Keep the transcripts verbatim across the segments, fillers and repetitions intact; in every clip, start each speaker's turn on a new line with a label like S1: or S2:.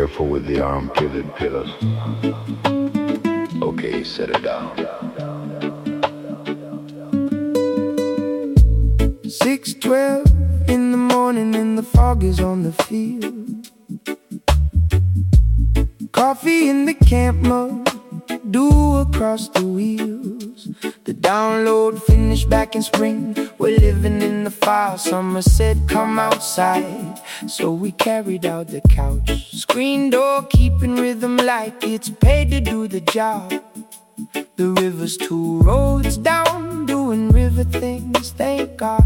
S1: careful with the arm-pivoted pillows. Okay, set it down.
S2: six twelve in the morning and the fog is on the field. Coffee in the camp mug, dew across the wheels. The download finished back in spring. We're living in the file. Summer said come outside, so we carried out the couch. Screen door keeping rhythm like it's paid to do the job. The river's two roads down, doing river things, thank God.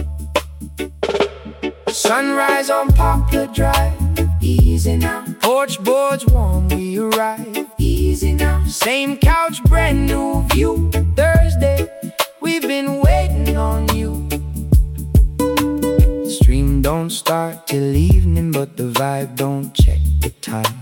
S2: Sunrise on Poplar Drive, easy now. Porch boards warm, we arrive, easy now. Same couch, brand new view. Thursday, we've been waiting on you. The stream don't start till evening, but the vibe don't check the time.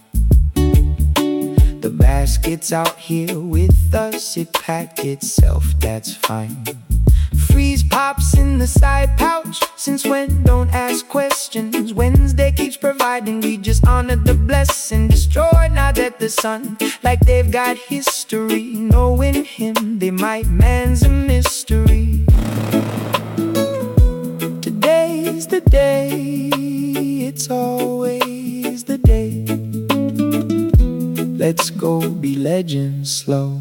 S2: The basket's out here with us, it packed itself, that's fine. Freeze pops in the side pouch, since when don't ask questions. Wednesday keeps providing, we just honor the blessing. Destroyed now that the sun, like they've got history. Knowing him, they might, man's a mystery. Today's the day, it's always the day. Let's go be legends slow.